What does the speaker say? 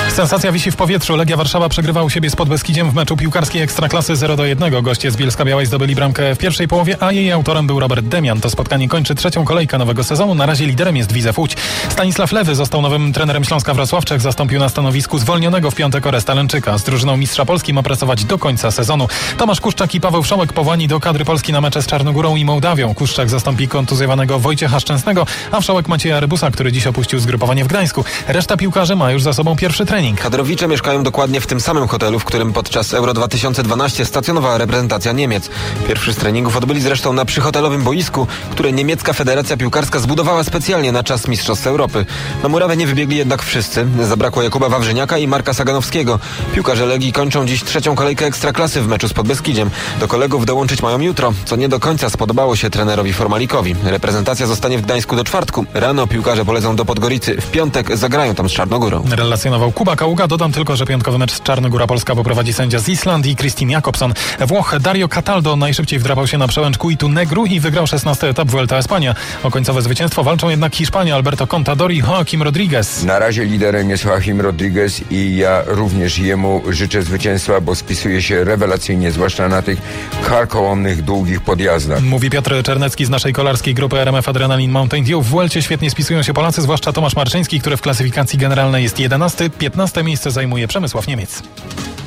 Sensacja wisi w powietrzu. Legia Warszawa przegrywa u siebie z Podbeskidziem w meczu piłkarskiej Ekstraklasy 0-1. Goście z Bielska-Białej zdobyli bramkę w pierwszej połowie, a jej autorem był Robert Demian. To spotkanie kończy trzecią kolejkę nowego sezonu. Na razie liderem jest Widzew Łódź. Stanisław Lewy został nowym trenerem Śląska Wrocławczak. Zastąpił na stanowisku zwolnionego w piątek Oresta Lęczyka. Z drużyną mistrza Polski ma pracować do końca sezonu. Tomasz Kuszczak i Paweł Wszołek powołani do kadry Polski na mecze z Czarnogórą i Mołdawią. Kuszczak zastąpi kontuzjowanego Wojciecha Szczęsnego, a Wszołek Macieja Rybusa, który dziś opuścił zgrupowanie w Gdańsku. Reszta piłkarzy ma już za sobą pierwszy trening. Kadrowicze mieszkają dokładnie w tym samym hotelu, w którym podczas Euro 2012 stacjonowała reprezentacja Niemiec. Pierwszy z treningów odbyli zresztą na przyhotelowym boisku, które niemiecka Federacja Piłkarska zbudowała specjalnie na czas Mistrzostw Europy. Na murawę nie wybiegli jednak wszyscy. Zabrakło Jakuba Wawrzyniaka i Marka Saganowskiego. Piłkarze Legii kończą dziś trzecią kolejkę Ekstraklasy w meczu z Podbeskidziem. Do kolegów dołączyć mają jutro, co nie do końca spodobało się trenerowi Formalikowi. Reprezentacja zostanie w Gdańsku do czwartku. Rano piłkarze polecą do Podgoricy. W piątek zagrają tam z Czarnogórą. Relacjonował Kuba Kaługa. Dodam tylko, że piątkowy mecz z Czarnogóra Polska poprowadzi sędzia z Islandii Kristin Jakobson. Włoch Dario Cataldo najszybciej wdrapał się na przełęcz Kuitu Negru i wygrał 16. etap Vuelta a España. O końcowe zwycięstwo walczą jednak Hiszpania, Alberto Contador i Joaquim Rodriguez. Na razie liderem jest Joaquim Rodriguez i ja również jemu życzę zwycięstwa, bo spisuje się rewelacyjnie, zwłaszcza na tych karkołomnych, długich podjazdach. Mówi Piotr Czernecki z naszej kolarskiej grupy RMF Adrenalin Mountain Dew. W Vuelcie świetnie spisują się Polacy, zwłaszcza Tomasz Marczyński, który w klasyfikacji generalnej jest 11. 15. miejsce zajmuje Przemysław Niemiec.